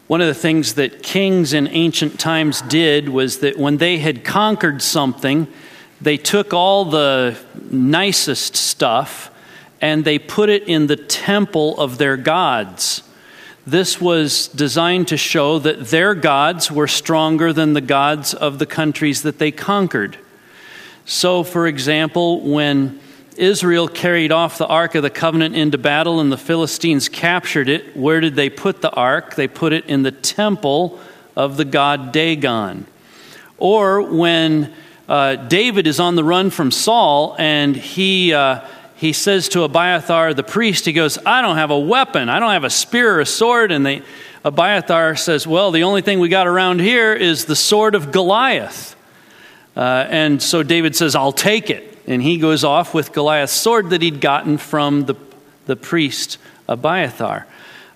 One of the things that kings in ancient times did was that when they had conquered something, they took all the nicest stuff and they put it in the temple of their gods. This was designed to show that their gods were stronger than the gods of the countries that they conquered. So, for example, when Israel carried off the Ark of the Covenant into battle and the Philistines captured it, where did they put the Ark? They put it in the temple of the god Dagon. Or when David is on the run from Saul and he says to Abiathar the priest, he goes, I don't have a weapon, I don't have a spear or a sword. And Abiathar says, well, the only thing we got around here is the sword of Goliath. And so David says, I'll take it. And he goes off with Goliath's sword that he'd gotten from the priest Abiathar.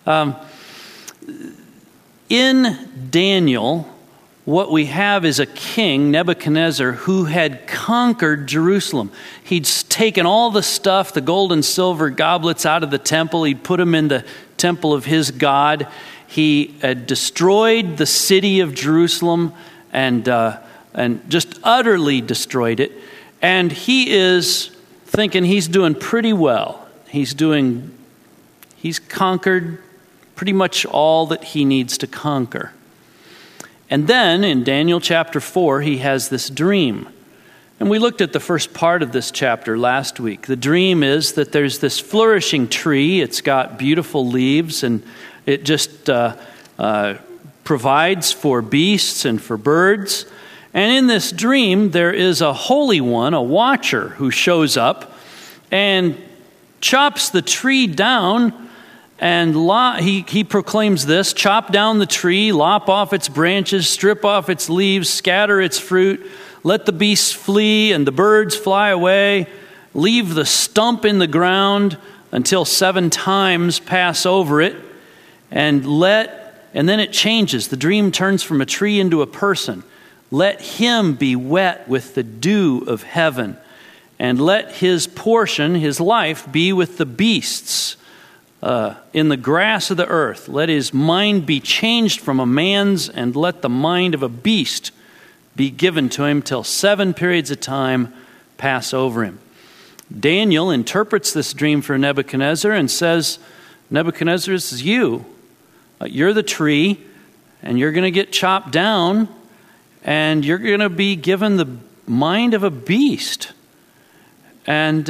In Daniel, what we have is a king, Nebuchadnezzar, who had conquered Jerusalem. He'd taken all the stuff, the gold and silver goblets out of the temple. He'd put them in the temple of his god. He had destroyed the city of Jerusalem and just utterly destroyed it. And he is thinking he's doing pretty well. He's conquered pretty much all that he needs to conquer. And then in Daniel chapter 4, he has this dream. And we looked at the first part of this chapter last week. The dream is that there's this flourishing tree. It's got beautiful leaves, and it just provides for beasts and for birds. And in this dream, there is a holy one, a watcher, who shows up and chops the tree down. And he proclaims this: chop down the tree, lop off its branches, strip off its leaves, scatter its fruit, let the beasts flee and the birds fly away, leave the stump in the ground until 7 times pass over it, and then it changes. The dream turns from a tree into a person. Let him be wet with the dew of heaven, and let his portion, his life, be with the beasts in the grass of the earth. Let his mind be changed from a man's, and let the mind of a beast be given to him till 7 periods of time pass over him. Daniel interprets this dream for Nebuchadnezzar and says, Nebuchadnezzar, this is you. You're the tree, and you're going to get chopped down, and you're going to be given the mind of a beast. And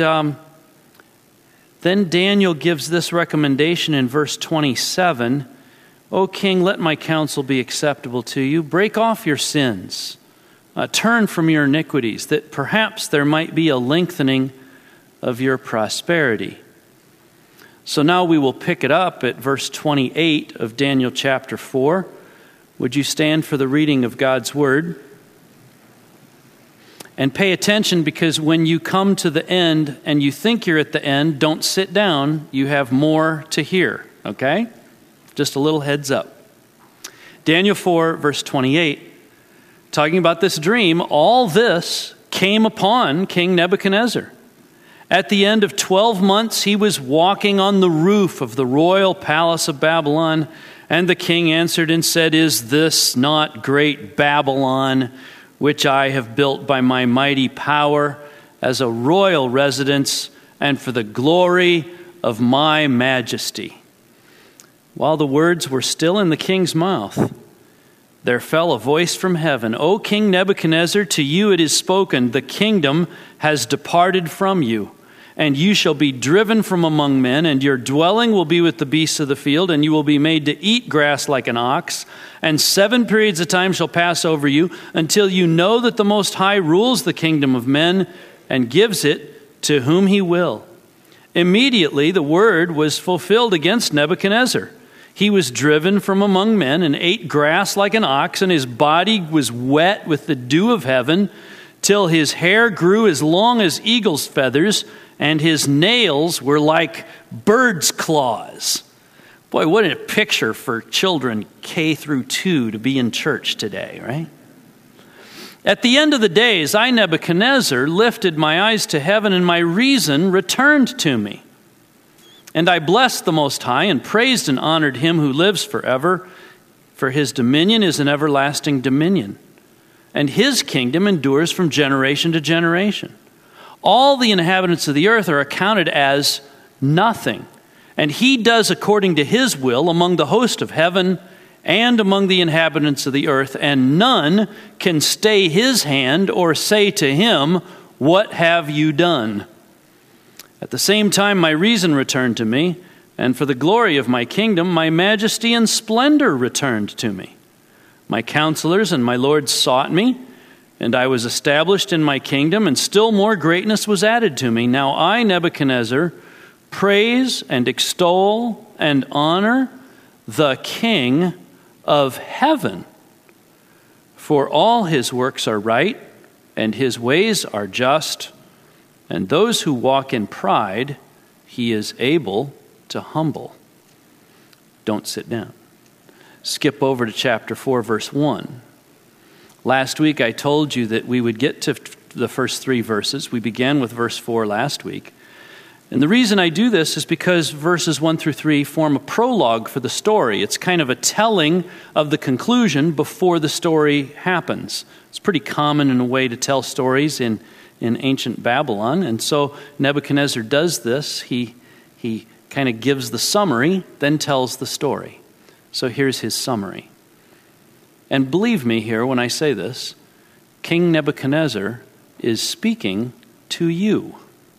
then Daniel gives this recommendation in verse 27. O king, let my counsel be acceptable to you. Break off your sins. Turn from your iniquities, that perhaps there might be a lengthening of your prosperity. So now we will pick it up at verse 28 of Daniel chapter 4. Would you stand for the reading of God's word? And pay attention, because when you come to the end and you think you're at the end, don't sit down. You have more to hear, okay? Just a little heads up. Daniel 4, verse 28, talking about this dream, all this came upon King Nebuchadnezzar. At the end of 12 months, he was walking on the roof of the royal palace of Babylon, and the king answered and said, Is this not great Babylon, which I have built by my mighty power as a royal residence and for the glory of my majesty? While the words were still in the king's mouth, there fell a voice from heaven, O King Nebuchadnezzar, to you it is spoken, the kingdom has departed from you, and you shall be driven from among men, and your dwelling will be with the beasts of the field, and you will be made to eat grass like an ox, and 7 periods of time shall pass over you, until you know that the Most High rules the kingdom of men, and gives it to whom he will. Immediately the word was fulfilled against Nebuchadnezzar. He was driven from among men, and ate grass like an ox, and his body was wet with the dew of heaven, till his hair grew as long as eagle's feathers, and his nails were like bird's claws. Boy, what a picture for children K through 2 to be in church today, right? At the end of the days, I, Nebuchadnezzar, lifted my eyes to heaven, and my reason returned to me. And I blessed the Most High, and praised and honored him who lives forever. for his dominion is an everlasting dominion, and his kingdom endures from generation to generation. All the inhabitants of the earth are accounted as nothing, and he does according to his will among the host of heaven and among the inhabitants of the earth, and none can stay his hand or say to him, "What have you done?" At the same time my reason returned to me, and for the glory of my kingdom my majesty and splendor returned to me. My counselors and my lords sought me, and I was established in my kingdom, and still more greatness was added to me. Now I, Nebuchadnezzar, praise and extol and honor the King of heaven, for all his works are right, and his ways are just, and those who walk in pride he is able to humble. Don't sit down. Skip over to chapter 4, verse 1. Last week I told you that we would get to the first 3 verses. We began with verse 4 last week. And the reason I do this is because verses 1 through 3 form a prologue for the story. It's kind of a telling of the conclusion before the story happens. It's pretty common in a way to tell stories in ancient Babylon. And so Nebuchadnezzar does this. He kind of gives the summary, then tells the story. So here's his summary. And believe me here when I say this, King Nebuchadnezzar is speaking to you.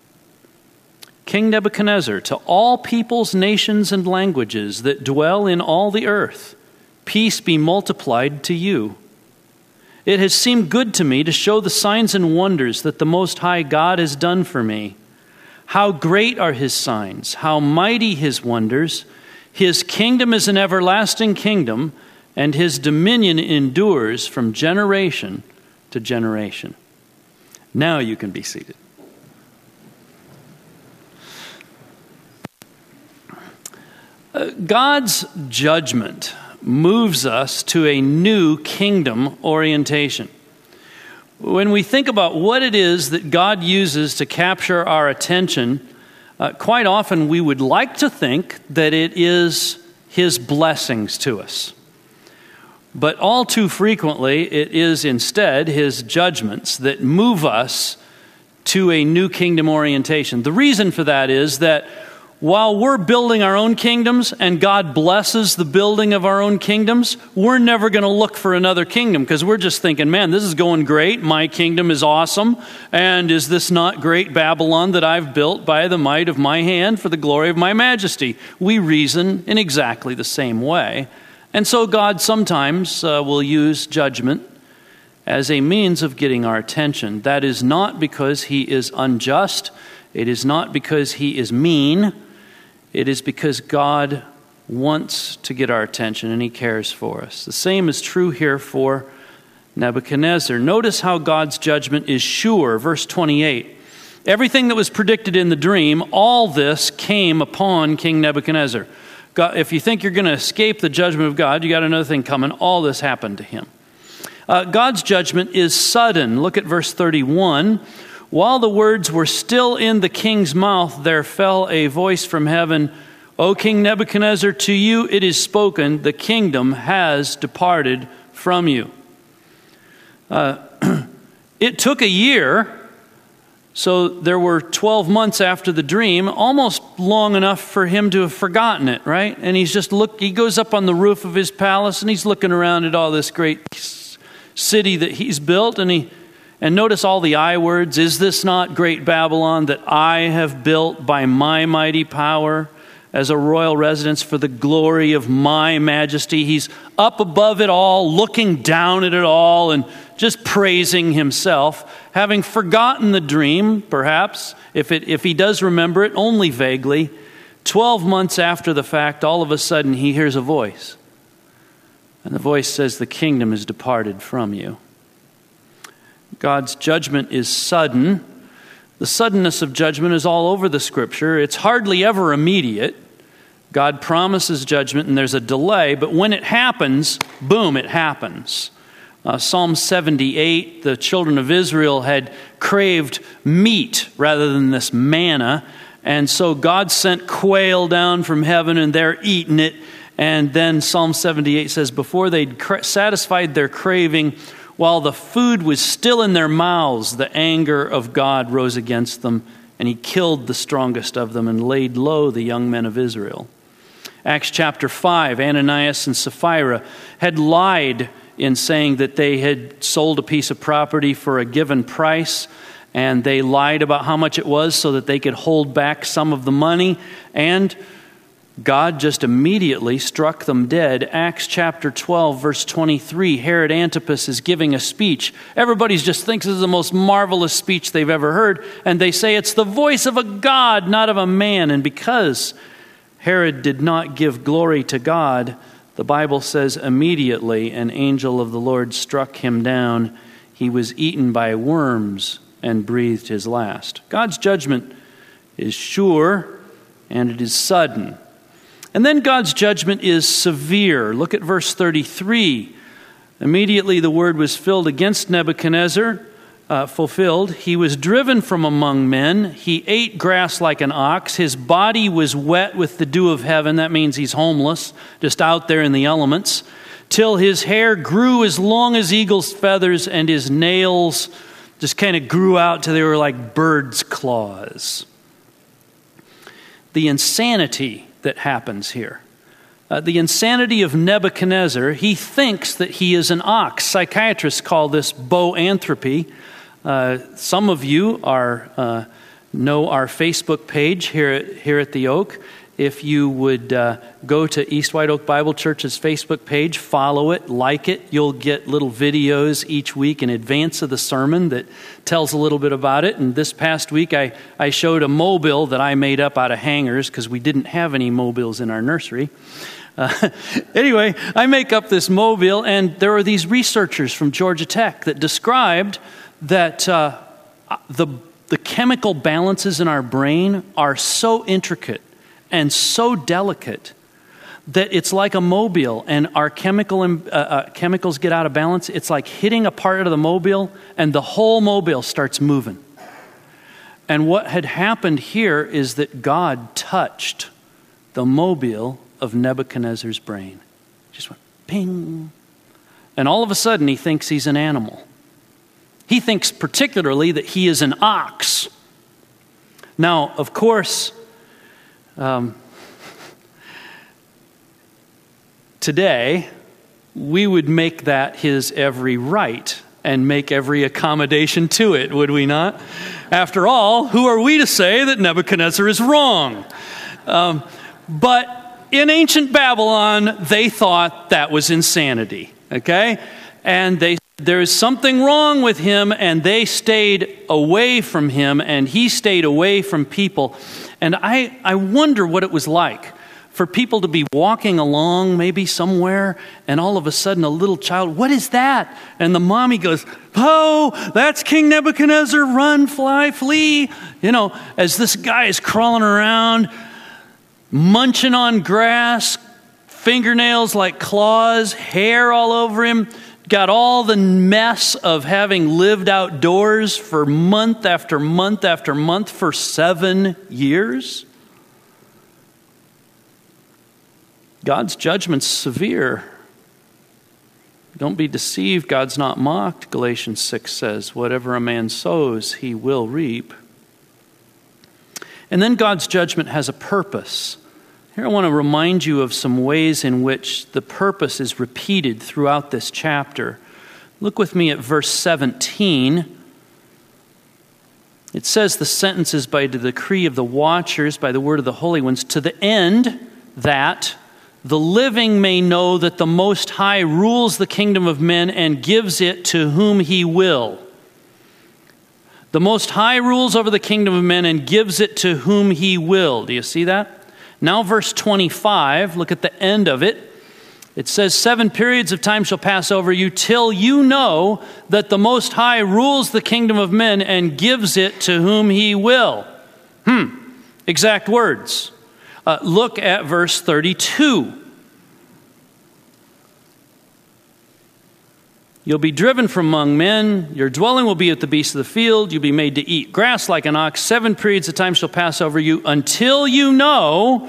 King Nebuchadnezzar, to all peoples, nations, and languages that dwell in all the earth, peace be multiplied to you. It has seemed good to me to show the signs and wonders that the Most High God has done for me. How great are his signs, how mighty his wonders. His kingdom is an everlasting kingdom, and his dominion endures from generation to generation. Now you can be seated. God's judgment moves us to a new kingdom orientation. When we think about what it is that God uses to capture our attention, quite often we would like to think that it is his blessings to us. But all too frequently, it is instead his judgments that move us to a new kingdom orientation. The reason for that is that while we're building our own kingdoms and God blesses the building of our own kingdoms, we're never going to look for another kingdom because we're just thinking, man, this is going great. My kingdom is awesome. And is this not great Babylon that I've built by the might of my hand for the glory of my majesty? We reason in exactly the same way. And so God sometimes will use judgment as a means of getting our attention. That is not because he is unjust. It is not because he is mean. It is because God wants to get our attention and he cares for us. The same is true here for Nebuchadnezzar. Notice how God's judgment is sure. Verse 28. Everything that was predicted in the dream, all this came upon King Nebuchadnezzar. God, if you think you're going to escape the judgment of God, you got another thing coming. All this happened to him. God's judgment is sudden. Look at verse 31. While the words were still in the king's mouth, there fell a voice from heaven, O King Nebuchadnezzar, to you it is spoken, the kingdom has departed from you. It took a year, so there were 12 months after the dream, almost long enough for him to have forgotten it, right? And he goes up on the roof of his palace and he's looking around at all this great city that he's built, and notice all the I words. Is this not great Babylon that I have built by my mighty power as a royal residence for the glory of my majesty? He's up above it all, looking down at it all, and just praising himself, having forgotten the dream, perhaps, if he does remember it, only vaguely. 12 months after the fact, all of a sudden he hears a voice. And the voice says, the kingdom has departed from you. God's judgment is sudden. The suddenness of judgment is all over the scripture. It's hardly ever immediate. God promises judgment and there's a delay, but when it happens, boom, it happens. Psalm 78, the children of Israel had craved meat rather than this manna, and so God sent quail down from heaven and they're eating it, And then Psalm 78 says, before they'd satisfied their craving, while the food was still in their mouths, the anger of God rose against them, and he killed the strongest of them and laid low the young men of Israel. Acts chapter 5, Ananias and Sapphira had lied in saying that they had sold a piece of property for a given price, and they lied about how much it was so that they could hold back some of the money, and God just immediately struck them dead. Acts chapter 12, verse 23, Herod Antipas is giving a speech. Everybody just thinks this is the most marvelous speech they've ever heard, and they say it's the voice of a God, not of a man. And because Herod did not give glory to God, the Bible says immediately an angel of the Lord struck him down. He was eaten by worms and breathed his last. God's judgment is sure and it is sudden. And then God's judgment is severe. Look at verse 33. Immediately the word was fulfilled against Nebuchadnezzar. He was driven from among men. He ate grass like an ox. His body was wet with the dew of heaven. That means he's homeless, just out there in the elements. Till his hair grew as long as eagle's feathers, and his nails just kind of grew out till they were like bird's claws. The insanity that happens here. The insanity of Nebuchadnezzar, he thinks that he is an ox. Psychiatrists call this boanthropy. Some of you know our Facebook page here at the Oak. If you would go to East White Oak Bible Church's Facebook page, follow it, like it, you'll get little videos each week in advance of the sermon that tells a little bit about it. And this past week, I showed a mobile that I made up out of hangers because we didn't have any mobiles in our nursery. Anyway, I make up this mobile, and there are these researchers from Georgia Tech that described that the chemical balances in our brain are so intricate and so delicate that it's like a mobile, and our chemicals get out of balance. It's like hitting a part of the mobile, and the whole mobile starts moving. And what had happened here is that God touched the mobile of Nebuchadnezzar's brain. Just went ping. And all of a sudden, he thinks he's an animal. He thinks particularly that he is an ox. Now, of course, today, we would make that his every right and make every accommodation to it, would we not? After all, who are we to say that Nebuchadnezzar is wrong? But in ancient Babylon, they thought that was insanity, okay? And there is something wrong with him, and they stayed away from him, and he stayed away from people. And I wonder what it was like for people to be walking along maybe somewhere, and all of a sudden a little child, what is that? And the mommy goes, oh, that's King Nebuchadnezzar, run, fly, flee. You know, as this guy is crawling around, munching on grass, fingernails like claws, hair all over him, got all the mess of having lived outdoors for month after month after month for 7 years. God's judgment's severe. Don't be deceived, God's not mocked, Galatians 6 says. Whatever a man sows, he will reap. And then God's judgment has a purpose. Here I want to remind you of some ways in which the purpose is repeated throughout this chapter. Look with me at verse 17. It says the sentence is by the decree of the watchers, by the word of the holy ones, to the end that the living may know that the Most High rules the kingdom of men and gives it to whom he will. The Most High rules over the kingdom of men and gives it to whom he will. Do you see that? Now verse 25, look at the end of it. It says, 7 periods of time shall pass over you till you know that the Most High rules the kingdom of men and gives it to whom he will. Exact words. Look at verse 32. You'll be driven from among men. Your dwelling will be at the beasts of the field. You'll be made to eat grass like an ox. 7 periods of time shall pass over you until you know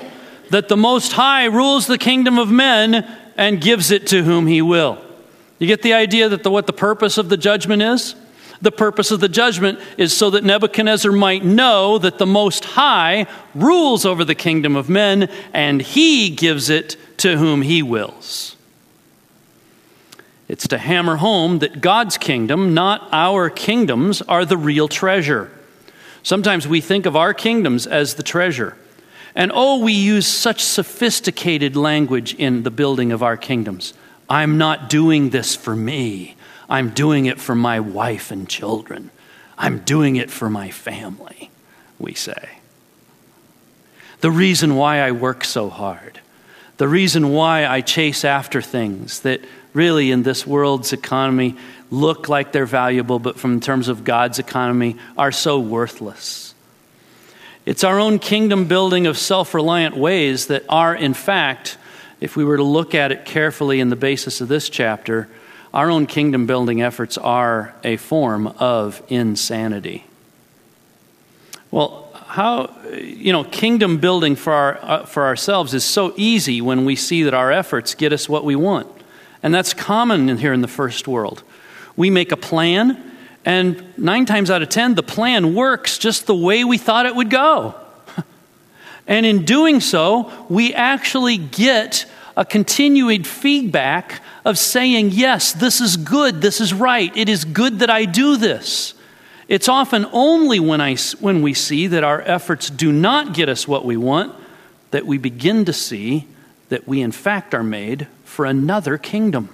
that the Most High rules the kingdom of men and gives it to whom he will. You get the idea that what the purpose of the judgment is? The purpose of the judgment is so that Nebuchadnezzar might know that the Most High rules over the kingdom of men and he gives it to whom he wills. It's to hammer home that God's kingdom, not our kingdoms, are the real treasure. Sometimes we think of our kingdoms as the treasure. And we use such sophisticated language in the building of our kingdoms. I'm not doing this for me. I'm doing it for my wife and children. I'm doing it for my family, we say. The reason why I work so hard, the reason why I chase after things that really in this world's economy look like they're valuable, but from terms of God's economy are so worthless. It's our own kingdom building of self-reliant ways that are, in fact, if we were to look at it carefully in the basis of this chapter, our own kingdom building efforts are a form of insanity. Well, kingdom building for ourselves is so easy when we see that our efforts get us what we want. And that's common here in the first world. We make a plan, and 9 times out of 10, the plan works just the way we thought it would go. And in doing so, we actually get a continued feedback of saying, yes, this is good, this is right, it is good that I do this. It's often only when we see that our efforts do not get us what we want that we begin to see that we in fact are made for another kingdom.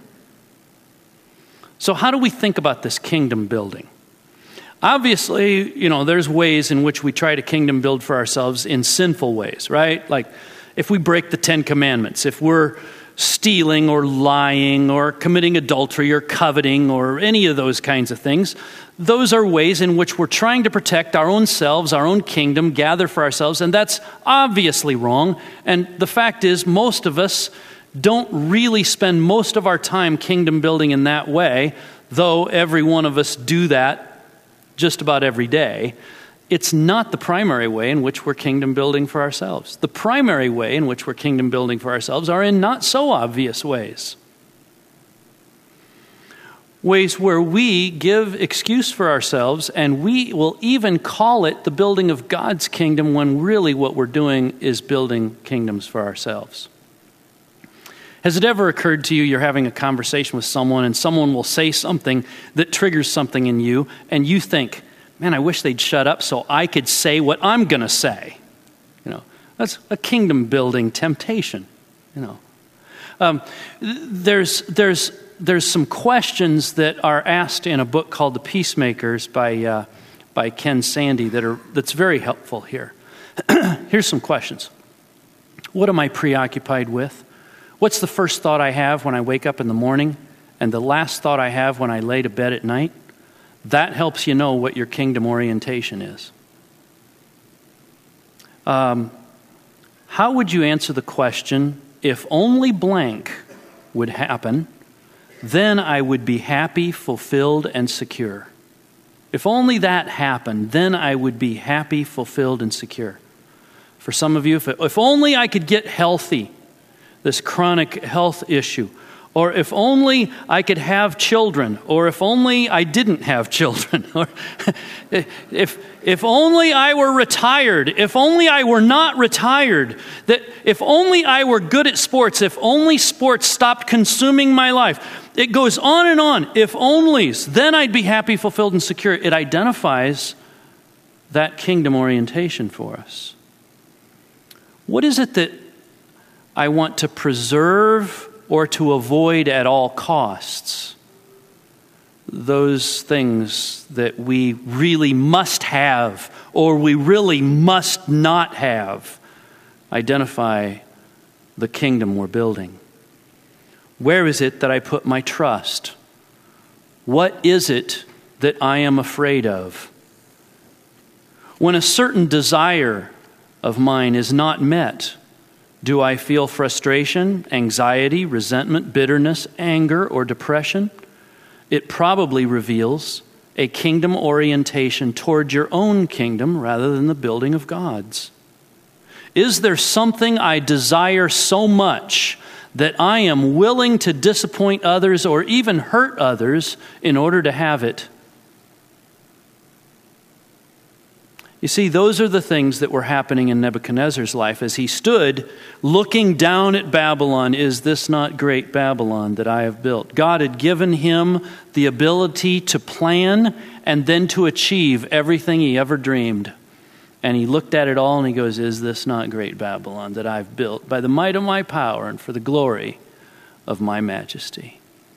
So how do we think about this kingdom building? Obviously, there's ways in which we try to kingdom build for ourselves in sinful ways, right? Like if we break the 10 commandments, if we're stealing or lying or committing adultery or coveting or any of those kinds of things, those are ways in which we're trying to protect our own selves, our own kingdom, gather for ourselves, and that's obviously wrong. And the fact is, most of us don't really spend most of our time kingdom building in that way, though every one of us do that just about every day. It's not the primary way in which we're kingdom building for ourselves. The primary way in which we're kingdom building for ourselves are in not so obvious ways. Ways where we give excuse for ourselves and we will even call it the building of God's kingdom when really what we're doing is building kingdoms for ourselves. Has it ever occurred to you you're having a conversation with someone and someone will say something that triggers something in you and you think, man, I wish they'd shut up so I could say what I'm going to say. That's a kingdom building temptation. There's some questions that are asked in a book called The Peacemakers by Ken Sande that's very helpful here. Here's some questions. What am I preoccupied with? What's the first thought I have when I wake up in the morning and the last thought I have when I lay to bed at night? That helps you know what your kingdom orientation is. How would you answer the question, if only blank would happen, then I would be happy, fulfilled, and secure? If only that happened, then I would be happy, fulfilled, and secure. For some of you, if only I could get healthy, this chronic health issue, or if only I could have children, or if only I didn't have children, or if only I were retired, if only I were not retired, that if only I were good at sports, if only sports stopped consuming my life. It goes on and on. If onlys, then I'd be happy, fulfilled, and secure. It identifies that kingdom orientation for us. What is it that I want to preserve or to avoid at all costs? Those things that we really must have or we really must not have identify the kingdom we're building. Where is it that I put my trust? What is it that I am afraid of? When a certain desire of mine is not met, do I feel frustration, anxiety, resentment, bitterness, anger, or depression? It probably reveals a kingdom orientation toward your own kingdom rather than the building of God's. Is there something I desire so much that I am willing to disappoint others or even hurt others in order to have it? You see, those are the things that were happening in Nebuchadnezzar's life as he stood looking down at Babylon. Is this not great Babylon that I have built? God had given him the ability to plan and then to achieve everything he ever dreamed. And he looked at it all and he goes, is this not great Babylon that I've built by the might of my power and for the glory of my majesty?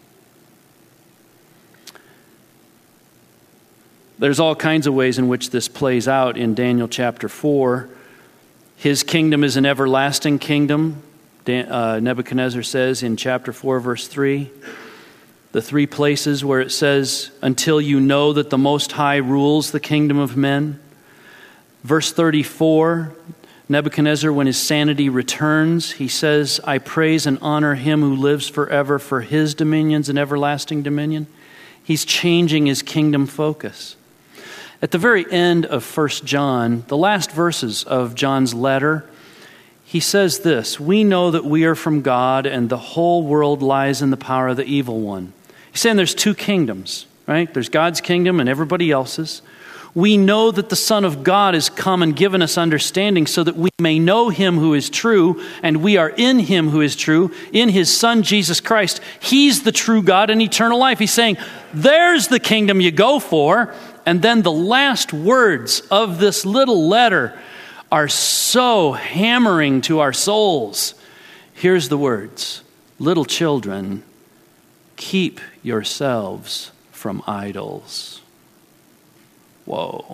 There's all kinds of ways in which this plays out in Daniel chapter 4. His kingdom is an everlasting kingdom, Nebuchadnezzar says in chapter 4, verse 3. The three places where it says, until you know that the Most High rules the kingdom of men. Verse 34, Nebuchadnezzar, when his sanity returns, he says, I praise and honor him who lives forever, for his dominions and everlasting dominion. He's changing his kingdom focus. At the very end of 1 John, the last verses of John's letter, he says this, we know that we are from God and the whole world lies in the power of the evil one. He's saying there's two kingdoms, right? There's God's kingdom and everybody else's. We know that the Son of God has come and given us understanding so that we may know him who is true, and we are in him who is true, in his Son Jesus Christ. He's the true God and eternal life. He's saying, there's the kingdom you go for. And then the last words of this little letter are so hammering to our souls. Here's the words, little children, keep yourselves from idols. Whoa.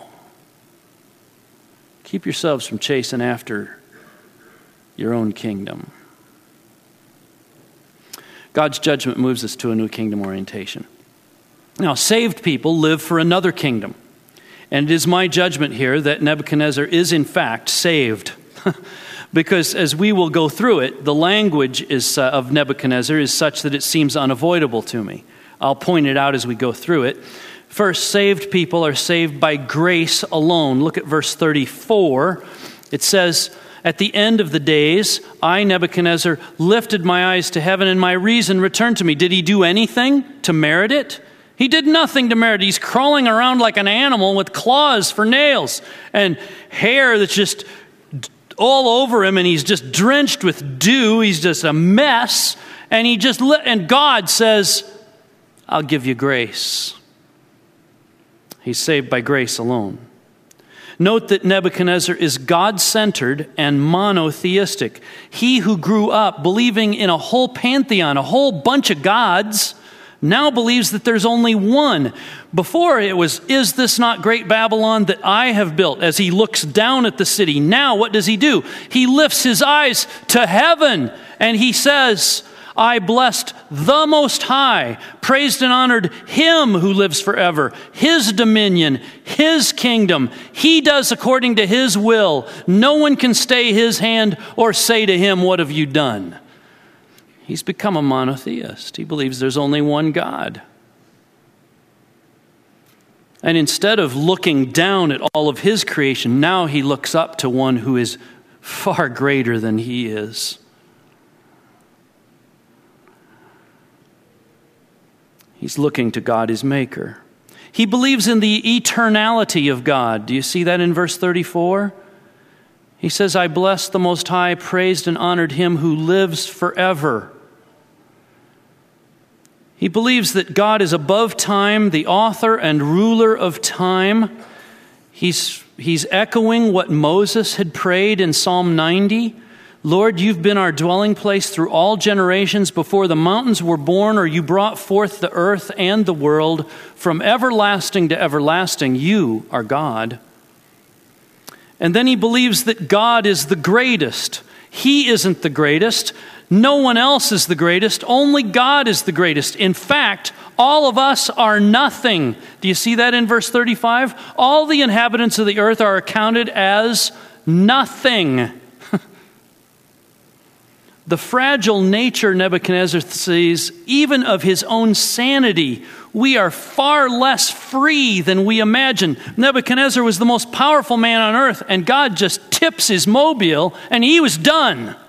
Keep yourselves from chasing after your own kingdom. God's judgment moves us to a new kingdom orientation. Now, saved people live for another kingdom. And it is my judgment here that Nebuchadnezzar is in fact saved. Because as we will go through it, the language of Nebuchadnezzar is such that it seems unavoidable to me. I'll point it out as we go through it. First, saved people are saved by grace alone. Look at verse 34. It says, at the end of the days, I, Nebuchadnezzar, lifted my eyes to heaven and my reason returned to me. Did he do anything to merit it? He did nothing to merit it. He's crawling around like an animal with claws for nails and hair that's just all over him, and he's just drenched with dew. He's just a mess. And God says, I'll give you grace. He's saved by grace alone. Note that Nebuchadnezzar is God-centered and monotheistic. He who grew up believing in a whole pantheon, a whole bunch of gods, now believes that there's only one. Before it was, is this not great Babylon that I have built? As he looks down at the city. Now what does he do? He lifts his eyes to heaven and he says, I blessed the Most High, praised and honored him who lives forever, his dominion, his kingdom. He does according to his will. No one can stay his hand or say to him, what have you done? He's become a monotheist. He believes there's only one God. And instead of looking down at all of his creation, now he looks up to one who is far greater than he is. He's looking to God, his maker. He believes in the eternality of God. Do you see that in verse 34? He says, I blessed the Most High, praised and honored him who lives forever. He believes that God is above time, the author and ruler of time. He's echoing what Moses had prayed in Psalm 90. Lord, you've been our dwelling place through all generations before the mountains were born, or you brought forth the earth and the world. From everlasting to everlasting, you are God. And then he believes that God is the greatest. He isn't the greatest. No one else is the greatest. Only God is the greatest. In fact, all of us are nothing. Do you see that in verse 35? All the inhabitants of the earth are accounted as nothing. The fragile nature Nebuchadnezzar sees, even of his own sanity, we are far less free than we imagine. Nebuchadnezzar was the most powerful man on earth, and God just tips his mobile, and he was done.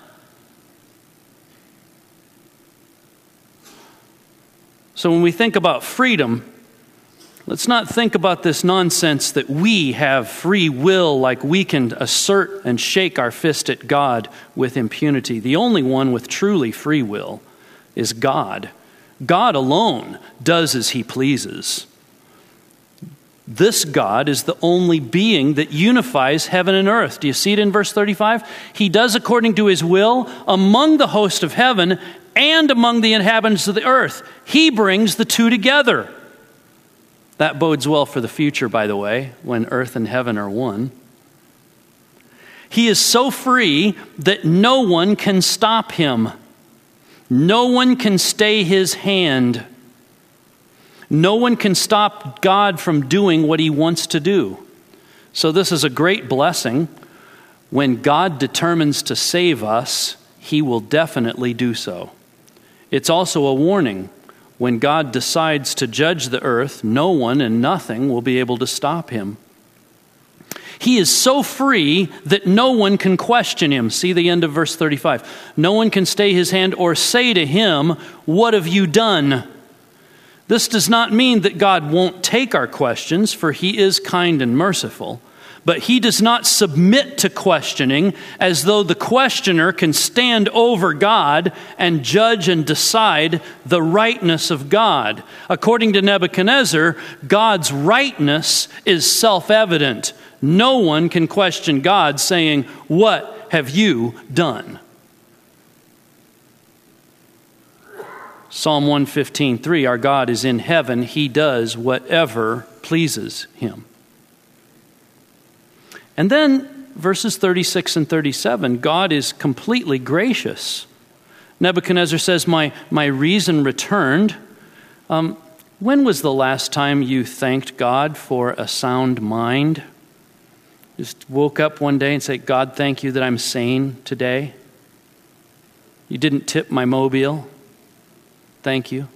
So when we think about freedom, let's not think about this nonsense that we have free will, like we can assert and shake our fist at God with impunity. The only one with truly free will is God. God alone does as he pleases. This God is the only being that unifies heaven and earth. Do you see it in verse 35? He does according to his will among the host of heaven and among the inhabitants of the earth. He brings the two together. That bodes well for the future, by the way, when earth and heaven are one. He is so free that no one can stop him. No one can stay his hand. No one can stop God from doing what he wants to do. So this is a great blessing. When God determines to save us, he will definitely do so. It's also a warning. When God decides to judge the earth, no one and nothing will be able to stop him. He is so free that no one can question him. See the end of verse 35. No one can stay his hand or say to him, "What have you done?" This does not mean that God won't take our questions, for he is kind and merciful. But he does not submit to questioning as though the questioner can stand over God and judge and decide the rightness of God. According to Nebuchadnezzar, God's rightness is self-evident. No one can question God saying, "What have you done?" Psalm 115:3, our God is in heaven. He does whatever pleases him. And then verses 36 and 37, God is completely gracious. Nebuchadnezzar says, my reason returned. When was the last time you thanked God for a sound mind? Just woke up one day and say, "God, thank you that I'm sane today. You didn't tip my mobile. Thank you.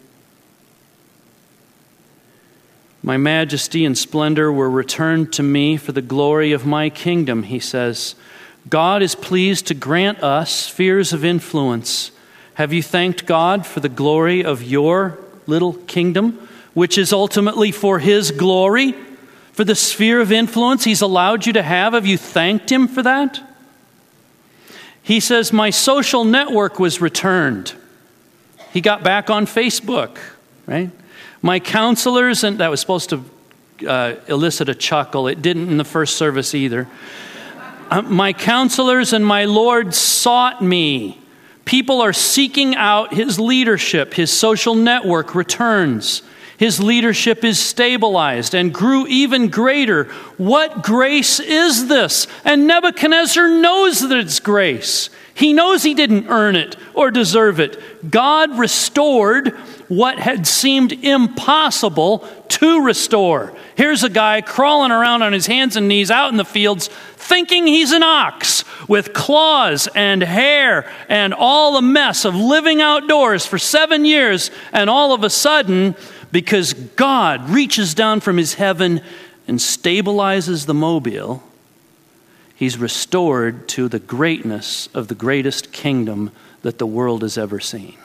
My majesty and splendor were returned to me for the glory of my kingdom," he says. God is pleased to grant us spheres of influence. Have you thanked God for the glory of your little kingdom, which is ultimately for his glory? For the sphere of influence he's allowed you to have? Have you thanked him for that? He says, my social network was returned. He got back on Facebook, right? My counselors, and that was supposed to elicit a chuckle. It didn't in the first service either. My counselors and my Lord sought me. People are seeking out his leadership. His social network returns. His leadership is stabilized and grew even greater. What grace is this? And Nebuchadnezzar knows that it's grace. He knows he didn't earn it or deserve it. God restored what had seemed impossible to restore. Here's a guy crawling around on his hands and knees out in the fields thinking he's an ox with claws and hair and all the mess of living outdoors for 7 years. And all of a sudden, because God reaches down from his heaven and stabilizes the mobile, he's restored to the greatness of the greatest kingdom that the world has ever seen.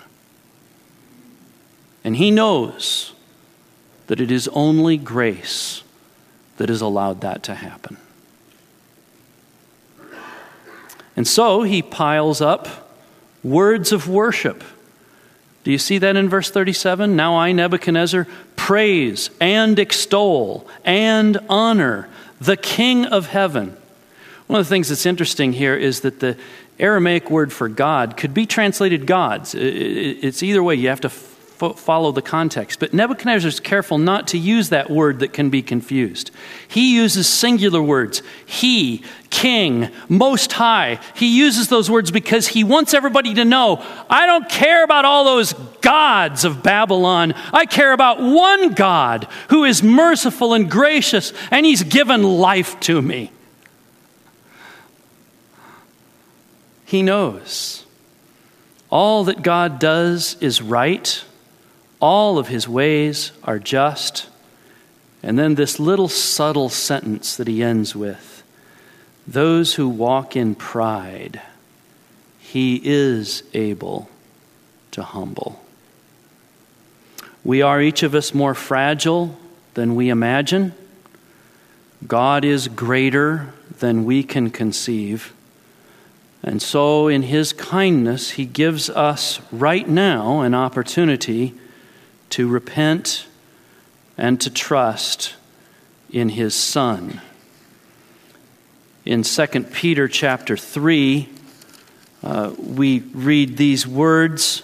And he knows that it is only grace that has allowed that to happen. And so he piles up words of worship. Do you see that in verse 37? Now I, Nebuchadnezzar, praise and extol and honor the King of heaven. One of the things that's interesting here is that the Aramaic word for God could be translated gods. It's either way. You have to follow the context. But Nebuchadnezzar is careful not to use that word that can be confused. He uses singular words. He, King, Most High. He uses those words because he wants everybody to know, I don't care about all those gods of Babylon. I care about one God who is merciful and gracious, and he's given life to me. He knows. All that God does is right. All of his ways are just. And then this little subtle sentence that he ends with. Those who walk in pride, he is able to humble. We are each of us more fragile than we imagine. God is greater than we can conceive. And so in his kindness, he gives us right now an opportunity to repent and to trust in his Son. In 2 Peter chapter 3, we read these words.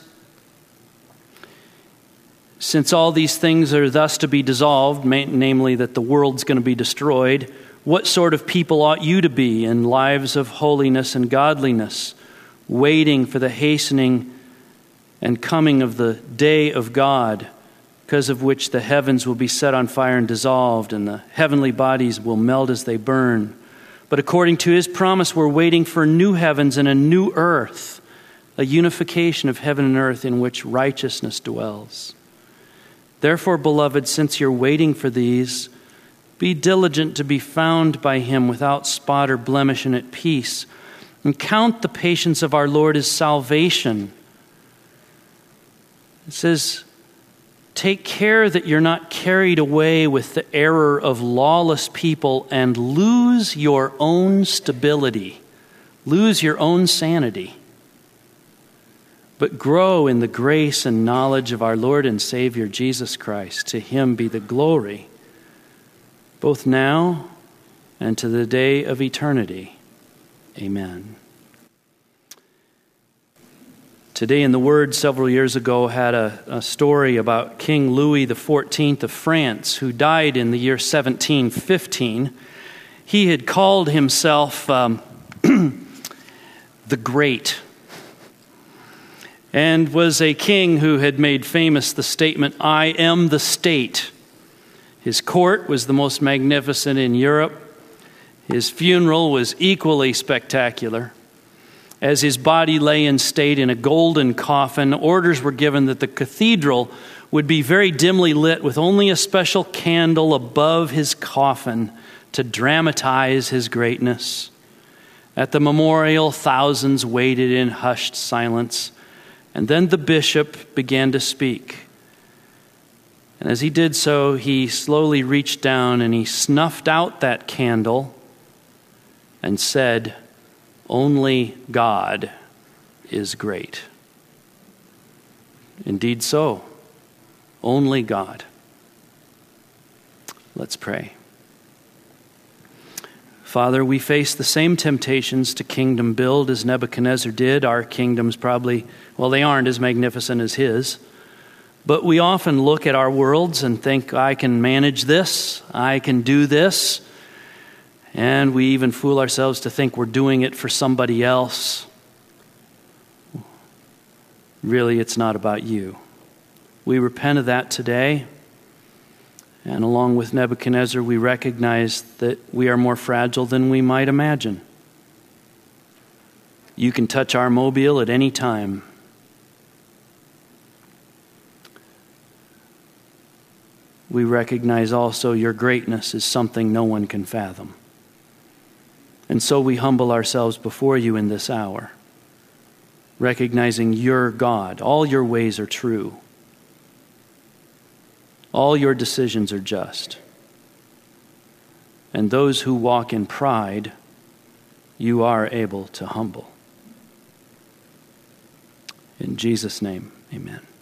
Since all these things are thus to be dissolved, namely that the world's going to be destroyed, what sort of people ought you to be in lives of holiness and godliness, waiting for the hastening and coming of the day of God, because of which the heavens will be set on fire and dissolved, and the heavenly bodies will melt as they burn. But according to his promise, we're waiting for new heavens and a new earth, a unification of heaven and earth in which righteousness dwells. Therefore, beloved, since you're waiting for these, be diligent to be found by him without spot or blemish and at peace. And count the patience of our Lord as salvation. It says, take care that you're not carried away with the error of lawless people and lose your own stability, lose your own sanity, but grow in the grace and knowledge of our Lord and Savior Jesus Christ. To him be the glory, both now and to the day of eternity. Amen. Today in the Word several years ago had a story about King Louis XIV of France, who died in the year 1715. He had called himself the Great, and was a king who had made famous the statement, "I am the state." His court was the most magnificent in Europe. His funeral was equally spectacular. As his body lay in state in a golden coffin, orders were given that the cathedral would be very dimly lit with only a special candle above his coffin to dramatize his greatness. At the memorial, thousands waited in hushed silence. And then the bishop began to speak. And as he did so, he slowly reached down and he snuffed out that candle and said, "Only God is great." Indeed so. Only God. Let's pray. Father, we face the same temptations to kingdom build as Nebuchadnezzar did. Our kingdoms probably, they aren't as magnificent as his. But we often look at our worlds and think, I can manage this, I can do this. And we even fool ourselves to think we're doing it for somebody else. Really, it's not about you. We repent of that today. And along with Nebuchadnezzar, we recognize that we are more fragile than we might imagine. You can touch our mobile at any time. We recognize also your greatness is something no one can fathom. And so we humble ourselves before you in this hour, recognizing you're God. All your ways are true. All your decisions are just. And those who walk in pride, you are able to humble. In Jesus' name, amen.